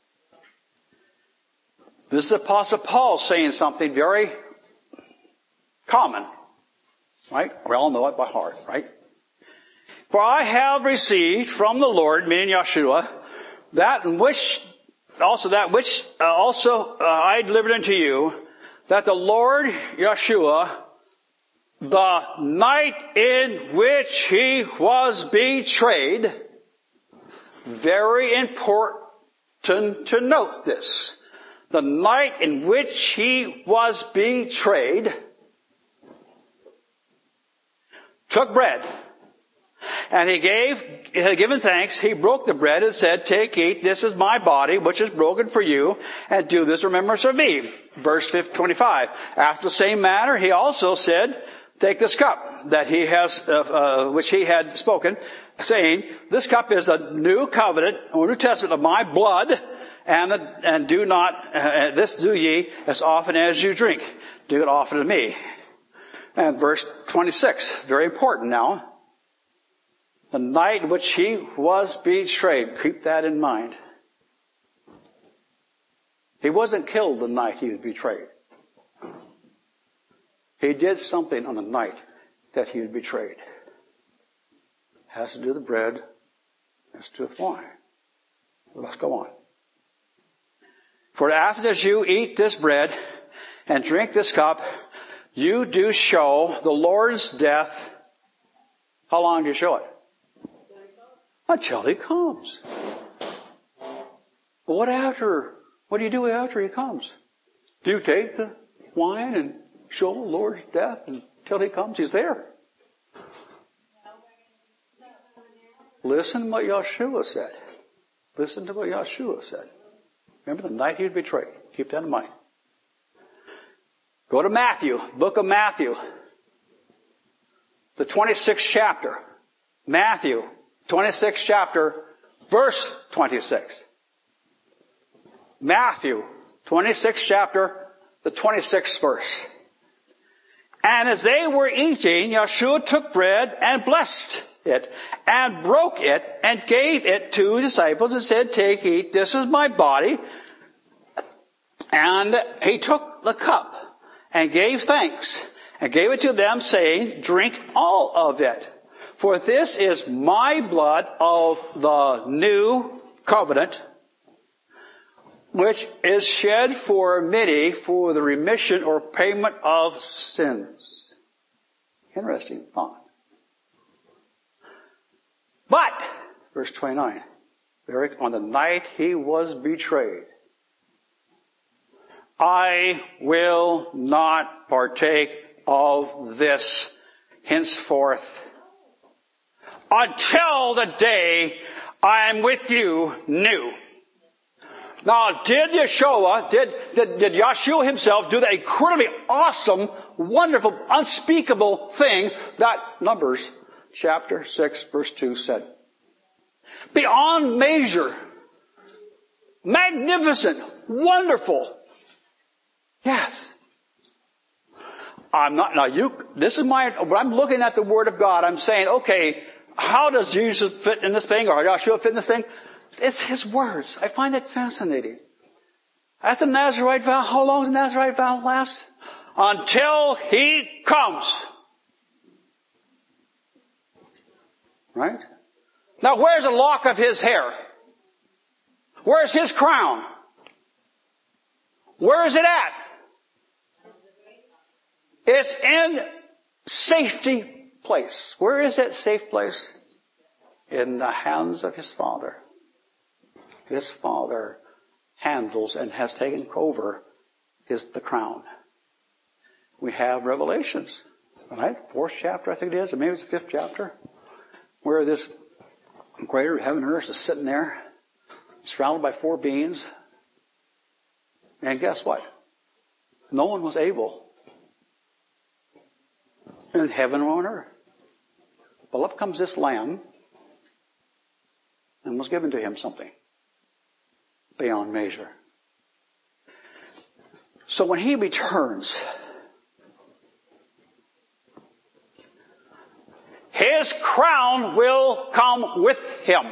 This is Apostle Paul saying something very common. Right? We all know it by heart, right? For I have received from the Lord, meaning Yeshua, that in which, also that which uh, also uh, I delivered unto you, that the Lord Yeshua, the night in which he was betrayed, very important to note this. The night in which he was betrayed, took bread, and he gave, he had given thanks, he broke the bread and said, take, eat, this is my body, which is broken for you, and do this in remembrance of me. Verse twenty-five. After the same manner, he also said, take this cup that he has, uh, uh, which he had spoken, saying, this cup is a new covenant, or New Testament of my blood, and, and do not, uh, this do ye as often as you drink. Do it often to me. And verse twenty-six, very important now. The night in which he was betrayed. Keep that in mind. He wasn't killed the night he was betrayed. He did something on the night that he was betrayed. Has to do with the bread, has to do with wine. Let's go on. For after as you eat this bread and drink this cup, you do show the Lord's death. How long do you show it? Until he comes. But what after? What do you do after he comes? Do you take the wine and show the Lord's death until he comes? He's there. Listen to what Yeshua said. Listen to what Yeshua said. Remember the night he was betrayed. Keep that in mind. Go to Matthew, book of Matthew. The twenty-sixth chapter. Matthew, twenty-sixth chapter, verse twenty-six. Matthew, twenty-sixth chapter, the twenty-sixth verse. And as they were eating, Yeshua took bread and blessed it, and broke it, and gave it to his disciples, and said, take, eat, this is my body. And he took the cup, and gave thanks, and gave it to them, saying, drink all of it. For this is my blood of the new covenant, which is shed for many for the remission or payment of sins. Interesting thought. But, verse twenty-nine, very, on the night he was betrayed, I will not partake of this henceforth until the day I am with you new. Now, did Yeshua, did, did, did Yeshua himself do that incredibly awesome, wonderful, unspeakable thing that Numbers chapter six verse two said? Beyond measure. Magnificent. Wonderful. Yes. I'm not, now you, this is my, when I'm looking at the Word of God, I'm saying, okay, how does Jesus fit in this thing, or Yeshua fit in this thing? It's His words. I find that fascinating. That's a Nazarite vow. How long does a Nazarite vow last? Until He comes. Right? Now where's the lock of His hair? Where's His crown? Where is it at? It's in safety place. Where is that safe place? In the hands of His Father. His Father handles and has taken over his, the crown. We have Revelations, right? Fourth chapter, I think it is, or maybe it's the fifth chapter, where this greater heaven and earth is sitting there, surrounded by four beings. And guess what? No one was able in heaven or on earth But up comes this lamb and was given to him something beyond measure. So when he returns, his crown will come with him.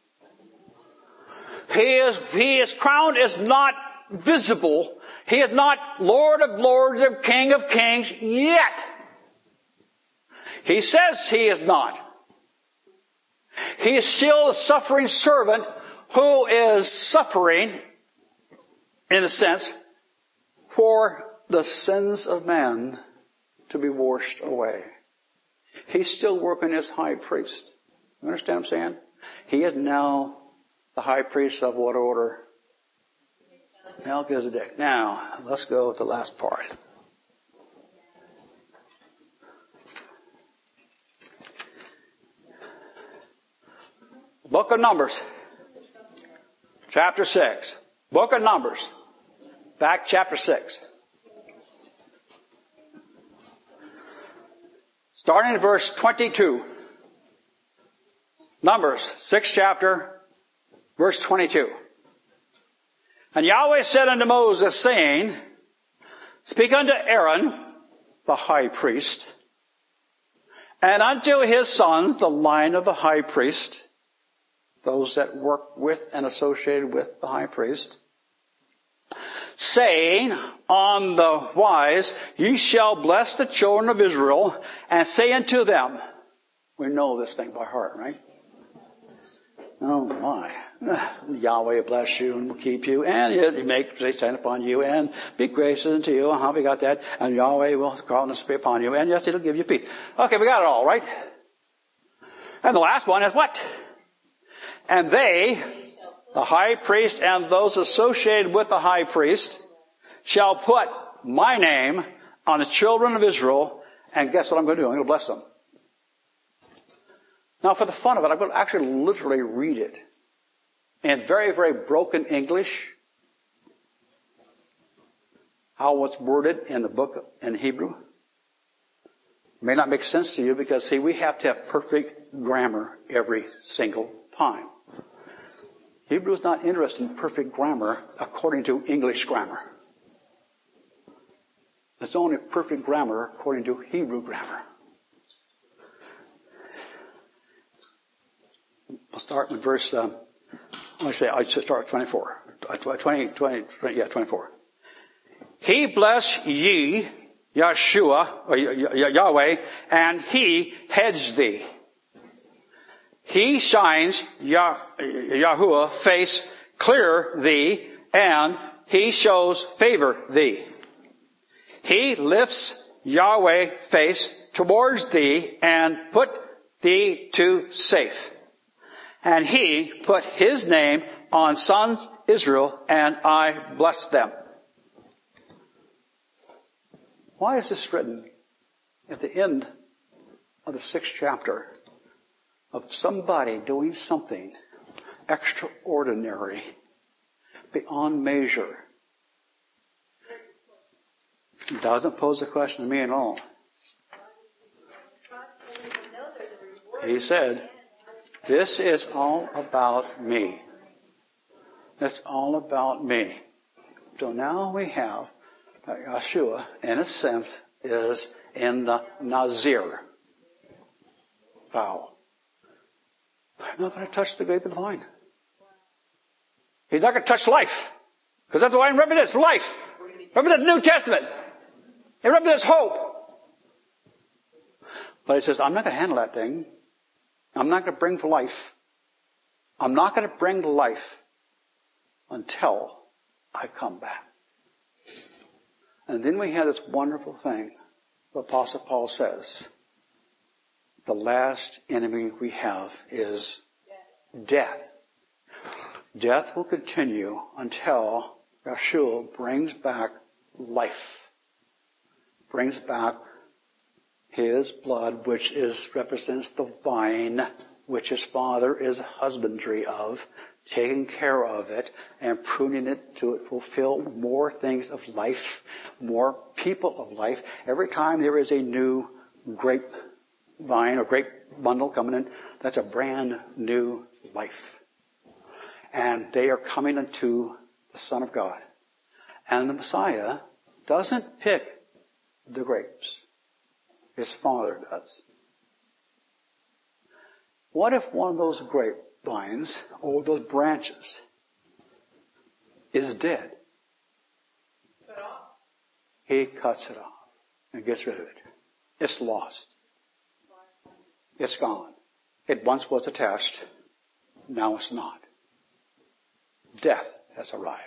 He is, he, his crown is not visible. He is not Lord of Lords or King of Kings yet. He says he is not. He is still a suffering servant who is suffering, in a sense, for the sins of man to be washed away. He's still working as high priest. You understand what I'm saying? He is now the high priest of what order? Melchizedek. Now, let's go with the last part. Book of Numbers. Chapter six. Book of Numbers. Back chapter six. Starting in verse twenty-two. Numbers, sixth chapter, verse twenty-two. And Yahweh said unto Moses, saying, Speak unto Aaron, the high priest, and unto his sons, the line of the high priest, those that work with and associated with the high priest, saying, On the wise, ye shall bless the children of Israel, and say unto them, we know this thing by heart, right? Oh my. Yahweh bless you and will keep you, and he make his face stand upon you, and be gracious unto you. Uh-huh, we got that. And Yahweh will call us to be upon you, and yes, it'll give you peace. Okay, we got it all, right? And the last one is what? And they, the high priest and those associated with the high priest, shall put my name on the children of Israel, and guess what I'm going to do? I'm going to bless them. Now, for the fun of it, I'm going to actually literally read it in very, very broken English, how it's worded in the book in Hebrew. It may not make sense to you because, see, we have to have perfect grammar every single time. Hebrew is not interested in perfect grammar according to English grammar. It's only perfect grammar according to Hebrew grammar. I'll start with verse, um, let me say, I should start with twenty-four. twenty, twenty, twenty, yeah, twenty-four. He bless ye, Yeshua, or Yahweh, and he hedge thee. He shines Yah, Yahuwah face clear thee, and he shows favor thee. He lifts Yahweh face towards thee, and put thee to safe. And he put his name on sons Israel, and I bless them. Why is this written at the end of the sixth chapter of somebody doing something extraordinary, beyond measure? It doesn't pose a question to me at all. He said, this is all about me. It's all about me. So now we have uh, Yeshua, in a sense, is in the Nazir vow. I'm not going to touch the grape of the vine. He's not going to touch life. Because that's why it represents life. It represents the New Testament. It represents hope. But he says, I'm not going to handle that thing. I'm not going to bring to life. I'm not going to bring to life until I come back. And then we have this wonderful thing. The Apostle Paul says, the last enemy we have is death. Death will continue until Yeshua brings back life. Brings back his blood, which is represents the vine, which his Father is husbandry of, taking care of it and pruning it to fulfill more things of life, more people of life. Every time there is a new grape vine or grape bundle coming in. That's a brand new life. And they are coming into the Son of God. And the Messiah doesn't pick the grapes. His Father does. What if one of those grapevines, or those branches, is dead? Cut off. He cuts it off and gets rid of it. It's lost. It's gone. It once was attached. Now it's not. Death has arrived.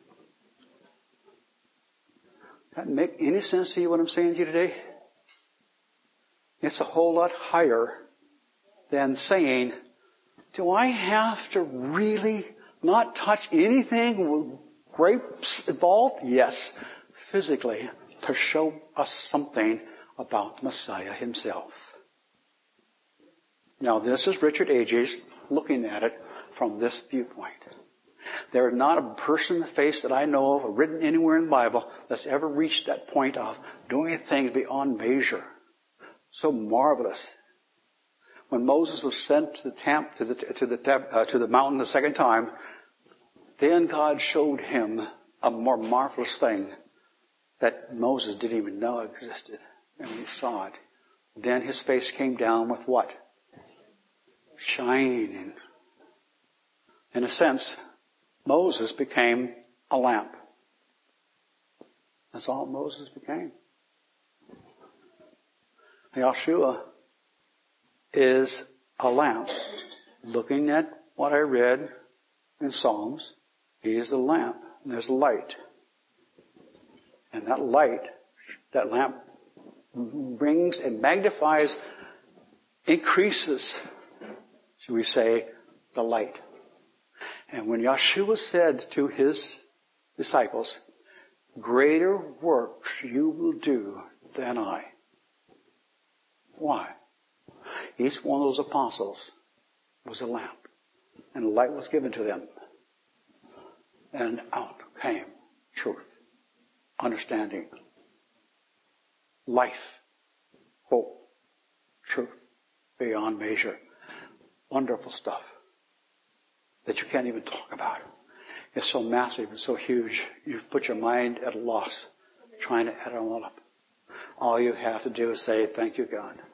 Does that make any sense to you what I'm saying to you today? It's a whole lot higher than saying, do I have to really not touch anything with grapes involved? Yes, physically, to show us something about the Messiah himself. Now, this is Richard Ages looking at it from this viewpoint. There is not a person in the face that I know of or written anywhere in the Bible that's ever reached that point of doing things beyond measure. So marvelous. When Moses was sent to the camp, to the to the uh, to the mountain the second time, then God showed him a more marvelous thing that Moses didn't even know existed. And when he saw it, then his face came down with what? Shining. In a sense, Moses became a lamp. That's all Moses became. Yeshua is a lamp. Looking at what I read in Psalms, he is the lamp. And there's light. And that light, that lamp brings and magnifies, increases, should we say, the light. And when Yeshua said to his disciples, greater works you will do than I. Why? Each one of those apostles was a lamp. And light was given to them. And out came truth, understanding, life, hope, truth, beyond measure. Wonderful stuff that you can't even talk about. It's so massive and so huge, you put your mind at a loss trying to add it all up. All you have to do is say, thank you, God.